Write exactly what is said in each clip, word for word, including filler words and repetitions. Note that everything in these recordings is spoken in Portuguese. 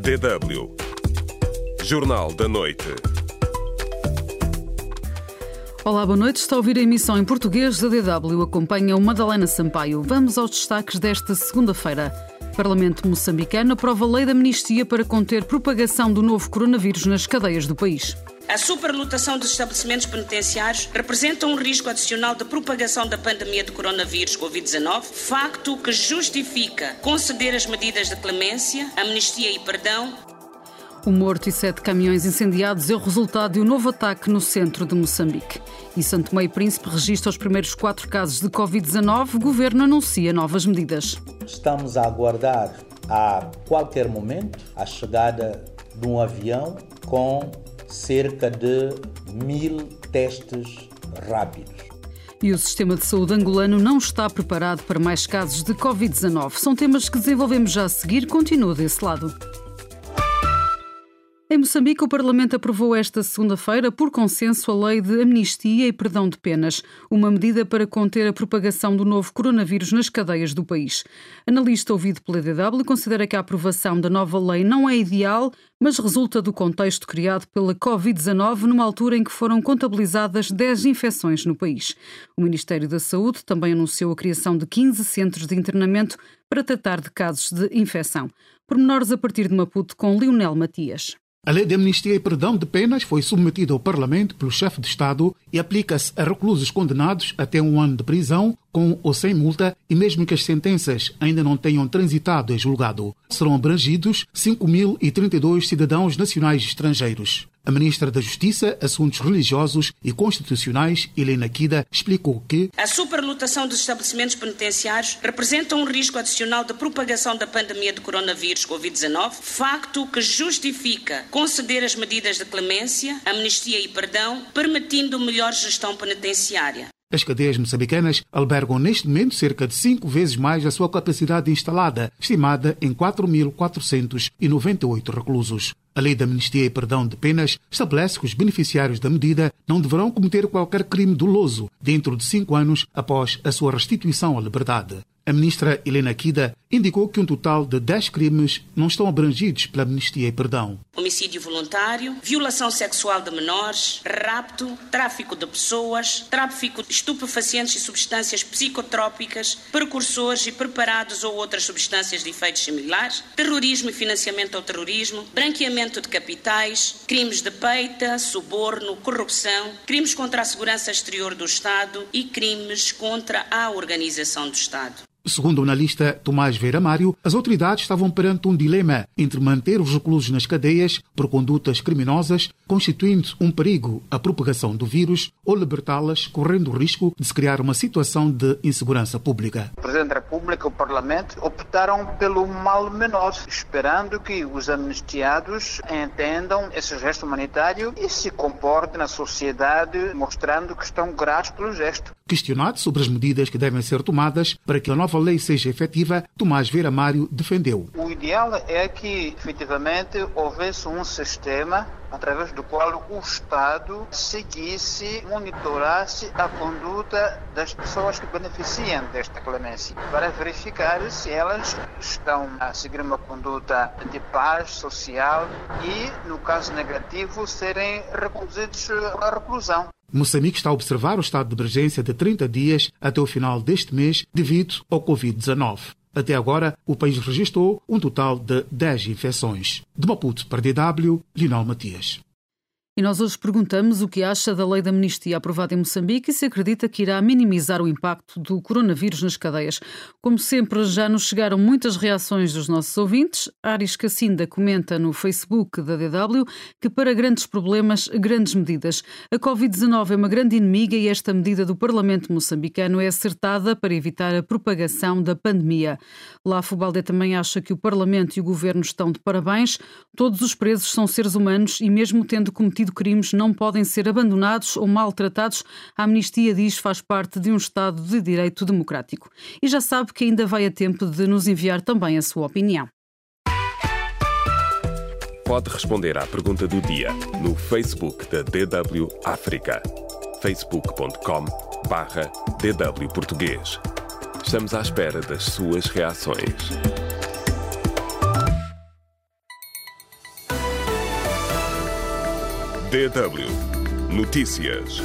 D W. Jornal da Noite. Olá, boa noite. Está a ouvir a emissão em português da D W. Acompanha o Madalena Sampaio. Vamos aos destaques desta segunda-feira. O Parlamento moçambicano aprova a lei da amnistia para conter propagação do novo coronavírus nas cadeias do país. A superlotação dos estabelecimentos penitenciários representa um risco adicional de propagação da pandemia de coronavírus covid dezenove, facto que justifica conceder as medidas de clemência, amnistia e perdão. O morto e sete caminhões incendiados é o resultado de um novo ataque no centro de Moçambique. E Santo Meio Príncipe registra os primeiros quatro casos de covid dezenove. O governo anuncia novas medidas. Estamos a aguardar a qualquer momento a chegada de um avião com cerca de mil testes rápidos. E o sistema de saúde angolano não está preparado para mais casos de covid dezenove. São temas que desenvolvemos já a seguir. Continua desse lado. Em Moçambique, o Parlamento aprovou esta segunda-feira, por consenso, a lei de amnistia e perdão de penas, uma medida para conter a propagação do novo coronavírus nas cadeias do país. Analista ouvido pela D W considera que a aprovação da nova lei não é ideal, mas resulta do contexto criado pela covid dezenove numa altura em que foram contabilizadas dez infecções no país. O Ministério da Saúde também anunciou a criação de quinze centros de internamento para tratar de casos de infecção. Pormenores a partir de Maputo com Lionel Matias. A lei de amnistia e perdão de penas foi submetida ao Parlamento pelo chefe de Estado e aplica-se a reclusos condenados até um ano de prisão, com ou sem multa, e mesmo que as sentenças ainda não tenham transitado em julgado. Serão abrangidos cinco mil e trinta e dois cidadãos nacionais estrangeiros. A ministra da Justiça, Assuntos Religiosos e Constitucionais, Helena Kida, explicou que a superlotação dos estabelecimentos penitenciários representa um risco adicional de propagação da pandemia de coronavírus covid dezenove, facto que justifica conceder as medidas de clemência, amnistia e perdão, permitindo melhor gestão penitenciária. As cadeias moçambicanas albergam neste momento cerca de cinco vezes mais a sua capacidade instalada, estimada em quatro mil quatrocentos e noventa e oito reclusos. A lei da amnistia e perdão de penas estabelece que os beneficiários da medida não deverão cometer qualquer crime doloso dentro de cinco anos após a sua restituição à liberdade. A ministra Helena Kida indicou que um total de dez crimes não estão abrangidos pela amnistia e perdão. Homicídio voluntário, violação sexual de menores, rapto, tráfico de pessoas, tráfico de estupefacientes e substâncias psicotrópicas, precursores e preparados ou outras substâncias de efeitos similares, terrorismo e financiamento ao terrorismo, branqueamento de capitais, crimes de peita, suborno, corrupção, crimes contra a segurança exterior do Estado e crimes contra a organização do Estado. Segundo o analista Tomás Vera Mário, as autoridades estavam perante um dilema entre manter os reclusos nas cadeias por condutas criminosas, constituindo um perigo à propagação do vírus, ou libertá-las, correndo o risco de se criar uma situação de insegurança pública. O Presidente da República e o Parlamento optaram pelo mal menor, esperando que os amnistiados entendam esse gesto humanitário e se comportem na sociedade, mostrando que estão gratos pelo gesto. Questionado sobre as medidas que devem ser tomadas para que a nova lei seja efetiva, Tomás Vera Mário defendeu. O ideal é que, efetivamente, houvesse um sistema através do qual o Estado seguisse, monitorasse a conduta das pessoas que beneficiam desta clemência, para verificar se elas estão a seguir uma conduta de paz social e, no caso negativo, serem reconduzidos à reclusão. Moçambique está a observar o estado de emergência de trinta dias até o final deste mês devido ao covid dezenove. Até agora, o país registrou um total de dez infecções. De Maputo para D W, Lionel Matias. E nós hoje perguntamos o que acha da lei da amnistia aprovada em Moçambique e se acredita que irá minimizar o impacto do coronavírus nas cadeias. Como sempre, já nos chegaram muitas reações dos nossos ouvintes. Aris Cacinda comenta no Facebook da D W que para grandes problemas, grandes medidas. A covid dezenove é uma grande inimiga e esta medida do Parlamento moçambicano é acertada para evitar a propagação da pandemia. Lá Fubalde também acha que o Parlamento e o Governo estão de parabéns. Todos os presos são seres humanos e mesmo tendo cometido crimes não podem ser abandonados ou maltratados. A amnistia, diz, faz parte de um Estado de direito democrático. E já sabe que ainda vai a tempo de nos enviar também a sua opinião. Pode responder à pergunta do dia no Facebook da D W África. facebook ponto com barra D W Português. Estamos à espera das suas reações. D W Notícias.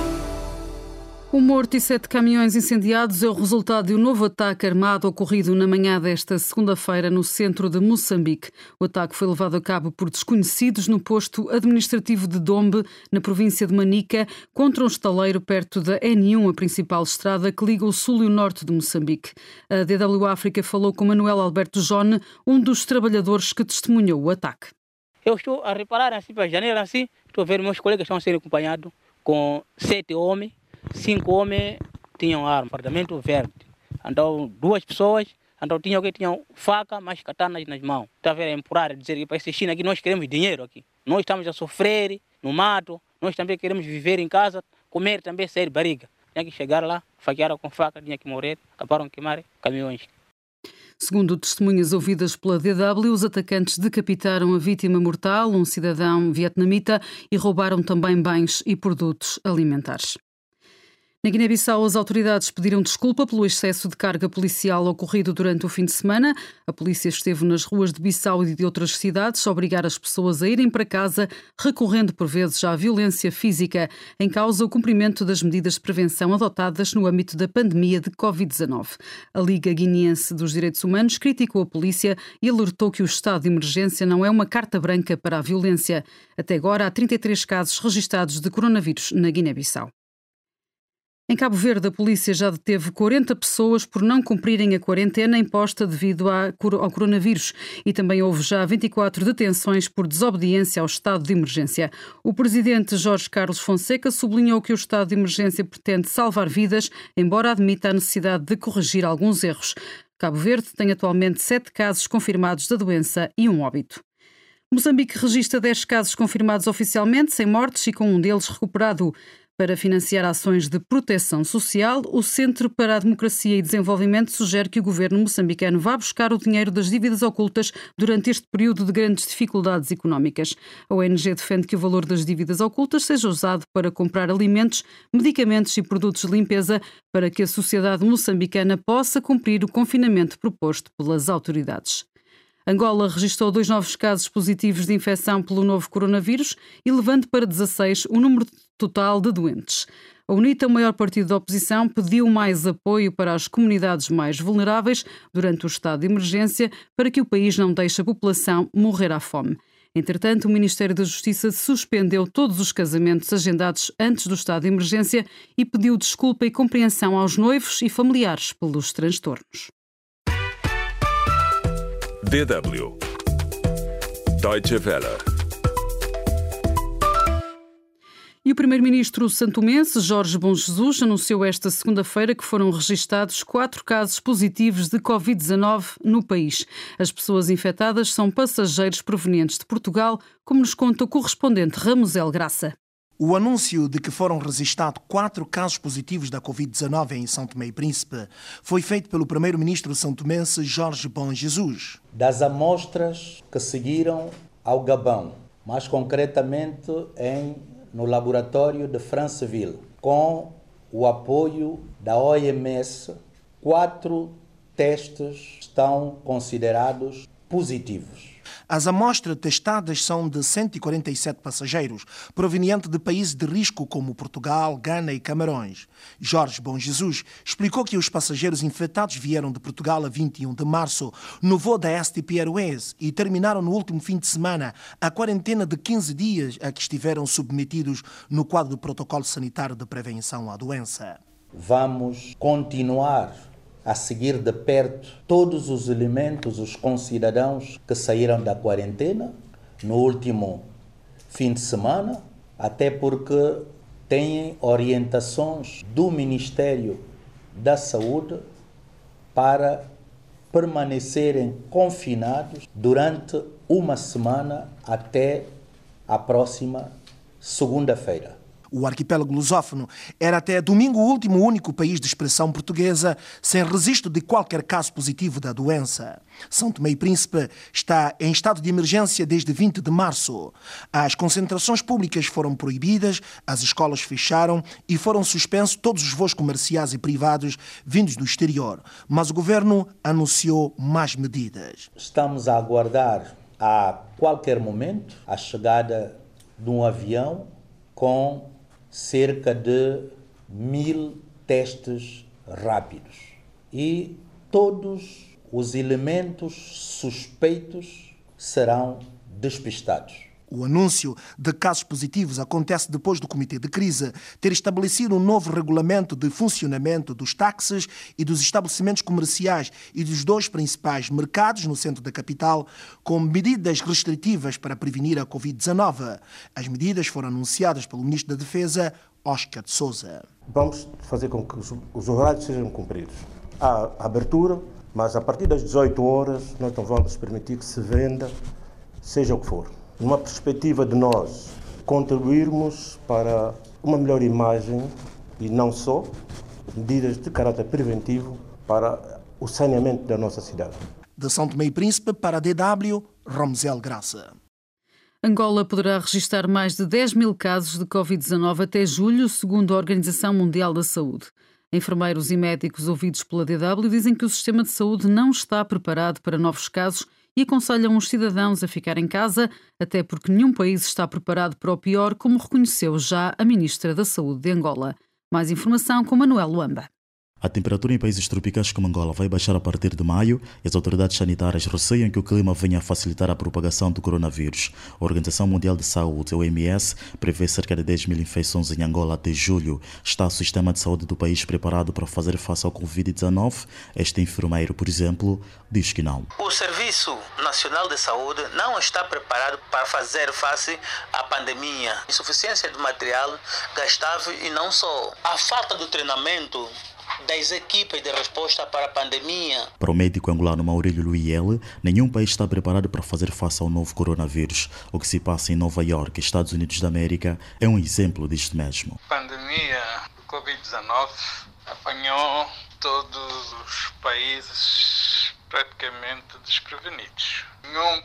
Um morto e sete caminhões incendiados é o resultado de um novo ataque armado ocorrido na manhã desta segunda-feira no centro de Moçambique. O ataque foi levado a cabo por desconhecidos no posto administrativo de Dombe, na província de Manica, contra um estaleiro perto da N um, a principal estrada que liga o sul e o norte de Moçambique. A D W África falou com Manuel Alberto Jone, um dos trabalhadores que testemunhou o ataque. Eu estou a reparar assim para a janela, assim, estou a ver meus colegas estão a ser acompanhados com sete homens. Cinco homens tinham arma, apartamento verde. Então, duas pessoas, então tinha alguém que tinha faca, mais katanas nas mãos. Está a ver, a empurrar, a dizer que para esse China aqui nós queremos dinheiro aqui. Nós estamos a sofrer no mato, nós também queremos viver em casa, comer também, sair barriga. Tinha que chegar lá, faquearam com faca, tinha que morrer, acabaram de queimar caminhões. Segundo testemunhas ouvidas pela D W, os atacantes decapitaram a vítima mortal, um cidadão vietnamita, e roubaram também bens e produtos alimentares. Na Guiné-Bissau, as autoridades pediram desculpa pelo excesso de carga policial ocorrido durante o fim de semana. A polícia esteve nas ruas de Bissau e de outras cidades a obrigar as pessoas a irem para casa, recorrendo por vezes à violência física, em causa o cumprimento das medidas de prevenção adotadas no âmbito da pandemia de covid dezanove. A Liga Guineense dos Direitos Humanos criticou a polícia e alertou que o estado de emergência não é uma carta branca para a violência. Até agora, há trinta e três casos registados de coronavírus na Guiné-Bissau. Em Cabo Verde, a polícia já deteve quarenta pessoas por não cumprirem a quarentena imposta devido ao coronavírus e também houve já vinte e quatro detenções por desobediência ao estado de emergência. O presidente Jorge Carlos Fonseca sublinhou que o estado de emergência pretende salvar vidas, embora admita a necessidade de corrigir alguns erros. Cabo Verde tem atualmente sete casos confirmados da doença e um óbito. Moçambique registra dez casos confirmados oficialmente, sem mortes e com um deles recuperado. Para financiar ações de proteção social, o Centro para a Democracia e Desenvolvimento sugere que o governo moçambicano vá buscar o dinheiro das dívidas ocultas durante este período de grandes dificuldades económicas. A O N G defende que o valor das dívidas ocultas seja usado para comprar alimentos, medicamentos e produtos de limpeza para que a sociedade moçambicana possa cumprir o confinamento proposto pelas autoridades. Angola registrou dois novos casos positivos de infecção pelo novo coronavírus, elevando para dezasseis o número total de doentes. A UNITA, o maior partido da oposição, pediu mais apoio para as comunidades mais vulneráveis durante o estado de emergência para que o país não deixe a população morrer à fome. Entretanto, o Ministério da Justiça suspendeu todos os casamentos agendados antes do estado de emergência e pediu desculpa e compreensão aos noivos e familiares pelos transtornos. D W Deutsche Welle. E o primeiro-ministro santomense, Jorge Bom Jesus, anunciou esta segunda-feira que foram registados quatro casos positivos de covid dezanove no país. As pessoas infectadas são passageiros provenientes de Portugal, como nos conta o correspondente Ramusel Graça. O anúncio de que foram registrados quatro casos positivos da covid dezanove em São Tomé e Príncipe foi feito pelo primeiro-ministro santomense Jorge Bom Jesus. Das amostras que seguiram ao Gabão, mais concretamente em, no laboratório de Franceville, com o apoio da O M S, quatro testes estão considerados positivos. As amostras testadas são de cento e quarenta e sete passageiros, provenientes de países de risco como Portugal, Gana e Camarões. Jorge Bom Jesus explicou que os passageiros infectados vieram de Portugal a vinte e um de março no voo da S T P Airways e terminaram no último fim de semana a quarentena de quinze dias a que estiveram submetidos no quadro do protocolo sanitário de prevenção à doença. Vamos continuar a seguir de perto todos os elementos, os concidadãos que saíram da quarentena no último fim de semana, até porque têm orientações do Ministério da Saúde para permanecerem confinados durante uma semana até a próxima segunda-feira. O arquipélago lusófono era até domingo o último único país de expressão portuguesa sem registro de qualquer caso positivo da doença. São Tomé e Príncipe está em estado de emergência desde vinte de março. As concentrações públicas foram proibidas, as escolas fecharam e foram suspensos todos os voos comerciais e privados vindos do exterior. Mas o governo anunciou mais medidas. Estamos a aguardar a qualquer momento a chegada de um avião com cerca de mil testes rápidos e todos os elementos suspeitos serão despistados. O anúncio de casos positivos acontece depois do Comitê de Crise ter estabelecido um novo regulamento de funcionamento dos táxis e dos estabelecimentos comerciais e dos dois principais mercados no centro da capital, com medidas restritivas para prevenir a covid dezenove. As medidas foram anunciadas pelo Ministro da Defesa, Oscar de Sousa. Vamos fazer com que os horários sejam cumpridos. Há abertura, mas a partir das dezoito horas nós não vamos permitir que se venda, seja o que for. Numa perspectiva de nós contribuirmos para uma melhor imagem e não só, medidas de caráter preventivo para o saneamento da nossa cidade. De São Tomé e Príncipe para a D W, Romzel Graça. Angola poderá registrar mais de dez mil casos de covid dezenove até julho, segundo a Organização Mundial da Saúde. Enfermeiros e médicos ouvidos pela D W dizem que o sistema de saúde não está preparado para novos casos e aconselham os cidadãos a ficar em casa, até porque nenhum país está preparado para o pior, como reconheceu já a Ministra da Saúde de Angola. Mais informação com Manuel Luamba. A temperatura em países tropicais como Angola vai baixar a partir de maio e as autoridades sanitárias receiam que o clima venha a facilitar a propagação do coronavírus. A Organização Mundial de Saúde, a O M S, prevê cerca de dez mil infecções em Angola até julho. Está o sistema de saúde do país preparado para fazer face ao covid dezenove? Este enfermeiro, por exemplo, diz que não. O Serviço Nacional de Saúde não está preparado para fazer face à pandemia. Insuficiência de material gastável e não só. A falta de treinamento das equipes de resposta para a pandemia. Para o médico angolano Maurílio Luiele, nenhum país está preparado para fazer face ao novo coronavírus. O que se passa em Nova Iorque, Estados Unidos da América, é um exemplo disto mesmo. A pandemia do covid dezenove apanhou todos os países praticamente desprevenidos. Nenhum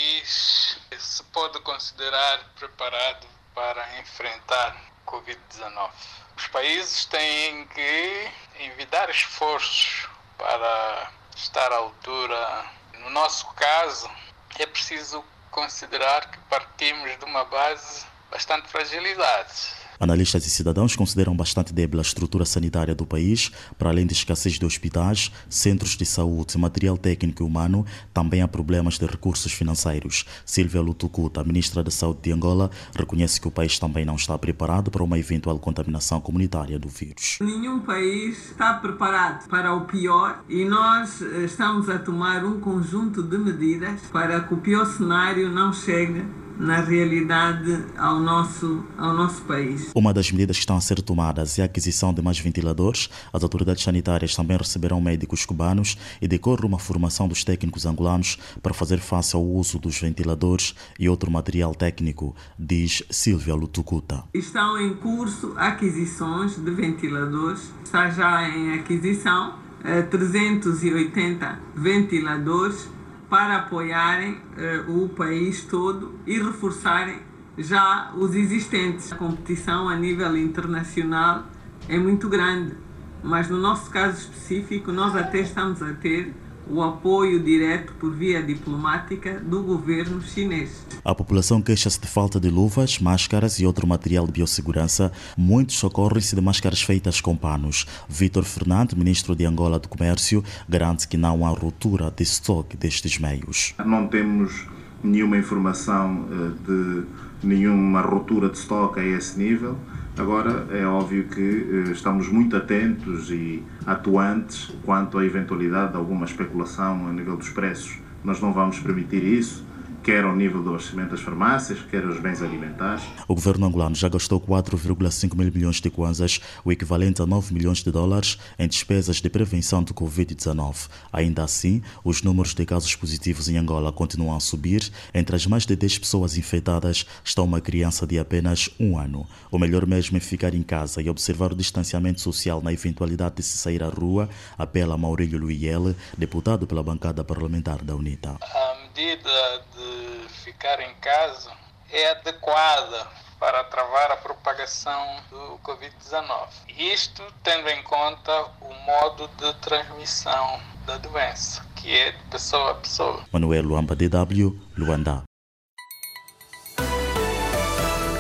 país se pode considerar preparado para enfrentar covid dezenove. Os países têm que envidar esforços para estar à altura. No nosso caso, é preciso considerar que partimos de uma base bastante fragilizada. Analistas e cidadãos consideram bastante débil a estrutura sanitária do país, para além de escassez de hospitais, centros de saúde, material técnico e humano, também há problemas de recursos financeiros. Silvia Lutucuta, ministra da Saúde de Angola, reconhece que o país também não está preparado para uma eventual contaminação comunitária do vírus. Nenhum país está preparado para o pior e nós estamos a tomar um conjunto de medidas para que o pior cenário não chegue na realidade ao nosso, ao nosso país. Uma das medidas que estão a ser tomadas é a aquisição de mais ventiladores. As autoridades sanitárias também receberão médicos cubanos e decorre uma formação dos técnicos angolanos para fazer face ao uso dos ventiladores e outro material técnico, diz Silvia Lutucuta. Estão em curso aquisições de ventiladores, está já em aquisição trezentos e oitenta ventiladores para apoiarem uh, o país todo e reforçarem já os existentes. A competição a nível internacional é muito grande, mas no nosso caso específico nós até estamos a ter o apoio direto por via diplomática do governo chinês. A população queixa-se de falta de luvas, máscaras e outro material de biossegurança. Muitos socorrem-se de máscaras feitas com panos. Vítor Fernandes, ministro de Angola do Comércio, garante que não há ruptura de estoque destes meios. Não temos nenhuma informação de nenhuma ruptura de estoque a esse nível. Agora, é óbvio que estamos muito atentos e atuantes quanto à eventualidade de alguma especulação a nível dos preços. Nós não vamos permitir isso, quer ao nível do abastecimento das farmácias, quer aos bens alimentares. O governo angolano já gastou quatro vírgula cinco mil milhões de kwanzas, o equivalente a nove milhões de dólares, em despesas de prevenção do covid dezenove. Ainda assim, os números de casos positivos em Angola continuam a subir. Entre as mais de dez pessoas infectadas está uma criança de apenas um ano. O melhor mesmo é ficar em casa e observar o distanciamento social na eventualidade de se sair à rua, apela Maurílio Luiele, deputado pela bancada parlamentar da UNITA. A medida de ficar em casa é adequada para travar a propagação do covid dezenove. Isto tendo em conta o modo de transmissão da doença, que é de pessoa a pessoa. Manuel Luamba, D W, Luanda.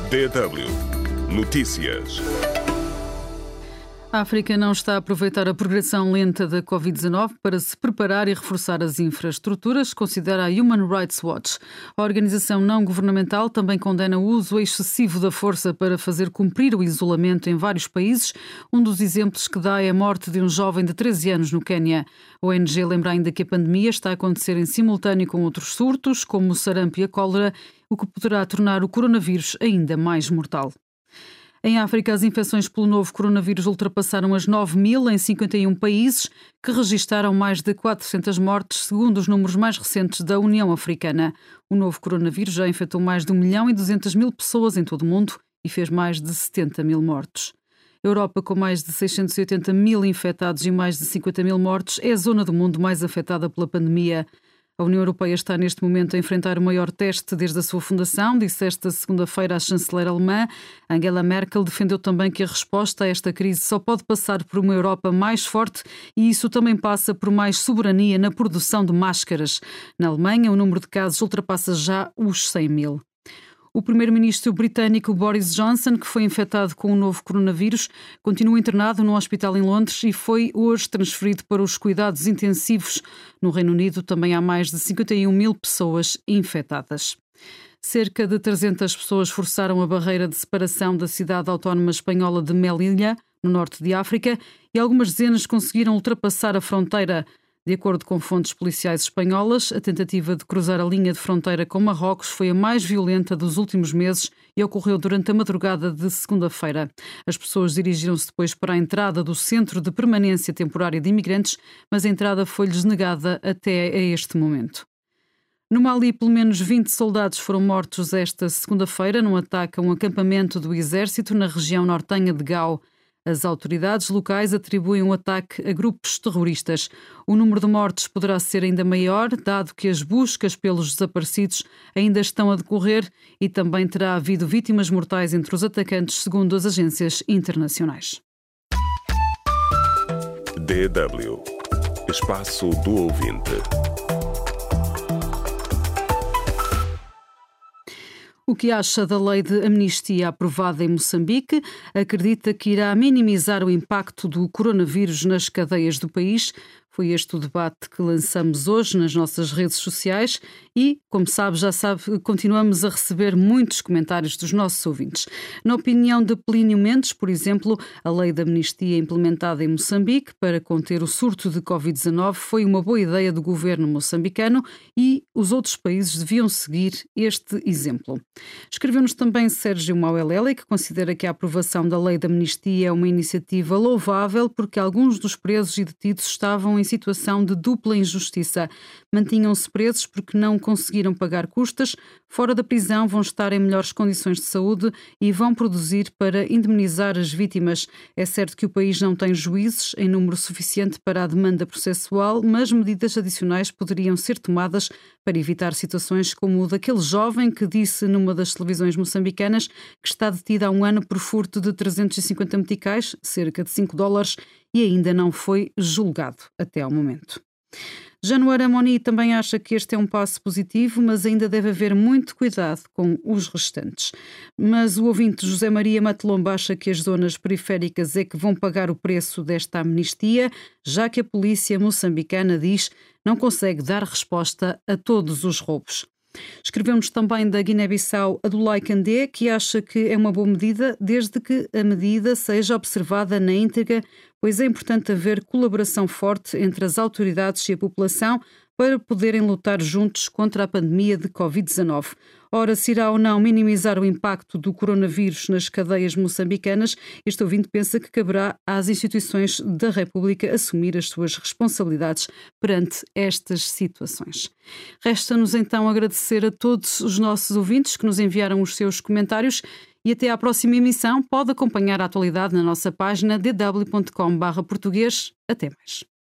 D W Notícias. A África não está a aproveitar a progressão lenta da covid dezanove para se preparar e reforçar as infraestruturas, considera a Human Rights Watch. A organização não governamental também condena o uso excessivo da força para fazer cumprir o isolamento em vários países. Um dos exemplos que dá é a morte de um jovem de treze anos no Quênia. A O N G lembra ainda que a pandemia está a acontecer em simultâneo com outros surtos, como o sarampo e a cólera, o que poderá tornar o coronavírus ainda mais mortal. Em África, as infecções pelo novo coronavírus ultrapassaram as nove mil em cinquenta e um países, que registaram mais de quatrocentas mortes, segundo os números mais recentes da União Africana. O novo coronavírus já infectou mais de um milhão e duzentas mil pessoas em todo o mundo e fez mais de setenta mil mortos. A Europa, com mais de seiscentos e oitenta mil infectados e mais de cinquenta mil mortos, é a zona do mundo mais afetada pela pandemia. A União Europeia está neste momento a enfrentar o maior teste desde a sua fundação, disse esta segunda-feira a chanceler alemã. Angela Merkel defendeu também que a resposta a esta crise só pode passar por uma Europa mais forte e isso também passa por mais soberania na produção de máscaras. Na Alemanha, o número de casos ultrapassa já os cem mil. O primeiro-ministro britânico Boris Johnson, que foi infectado com o novo coronavírus, continua internado num hospital em Londres e foi hoje transferido para os cuidados intensivos. No Reino Unido também há mais de cinquenta e um mil pessoas infectadas. Cerca de trezentas pessoas forçaram a barreira de separação da cidade autónoma espanhola de Melilla, no norte de África, e algumas dezenas conseguiram ultrapassar a fronteira. De acordo com fontes policiais espanholas, a tentativa de cruzar a linha de fronteira com Marrocos foi a mais violenta dos últimos meses e ocorreu durante a madrugada de segunda-feira. As pessoas dirigiram-se depois para a entrada do Centro de Permanência Temporária de Imigrantes, mas a entrada foi-lhes negada até a este momento. No Mali, pelo menos vinte soldados foram mortos esta segunda-feira num ataque a um acampamento do exército na região nortenha de Gao. As autoridades locais atribuem o ataque a grupos terroristas. O número de mortes poderá ser ainda maior, dado que as buscas pelos desaparecidos ainda estão a decorrer e também terá havido vítimas mortais entre os atacantes, segundo as agências internacionais. D W Espaço do Ouvinte. O que acha da lei de amnistia aprovada em Moçambique? Acredita que irá minimizar o impacto do coronavírus nas cadeias do país? Foi este o debate que lançamos hoje nas nossas redes sociais e, como sabe, já sabe, continuamos a receber muitos comentários dos nossos ouvintes. Na opinião de Plínio Mendes, por exemplo, a lei de amnistia implementada em Moçambique para conter o surto de covid dezanove foi uma boa ideia do governo moçambicano e os outros países deviam seguir este exemplo. Escreveu-nos também Sérgio Mauelele, que considera que a aprovação da lei de amnistia é uma iniciativa louvável porque alguns dos presos e detidos estavam em situação de dupla injustiça. Mantinham-se presos porque não conseguiram pagar custas, fora da prisão vão estar em melhores condições de saúde e vão produzir para indemnizar as vítimas. É certo que o país não tem juízes em número suficiente para a demanda processual, mas medidas adicionais poderiam ser tomadas para evitar situações como o daquele jovem que disse numa das televisões moçambicanas que está detido há um ano por furto de trezentos e cinquenta meticais, cerca de cinco dólares, e ainda não foi julgado até ao momento. Januário Amoni também acha que este é um passo positivo, mas ainda deve haver muito cuidado com os restantes. Mas o ouvinte José Maria Matelomba acha que as zonas periféricas é que vão pagar o preço desta amnistia, já que a polícia moçambicana diz não consegue dar resposta a todos os roubos. Escrevemos também da Guiné-Bissau Adulai Kandé, que acha que é uma boa medida, desde que a medida seja observada na íntegra, pois é importante haver colaboração forte entre as autoridades e a população para poderem lutar juntos contra a pandemia de covid dezanove. Ora, se irá ou não minimizar o impacto do coronavírus nas cadeias moçambicanas, este ouvinte pensa que caberá às instituições da República assumir as suas responsabilidades perante estas situações. Resta-nos então agradecer a todos os nossos ouvintes que nos enviaram os seus comentários e até à próxima emissão. Pode acompanhar a atualidade na nossa página d w ponto com barra português. Até mais.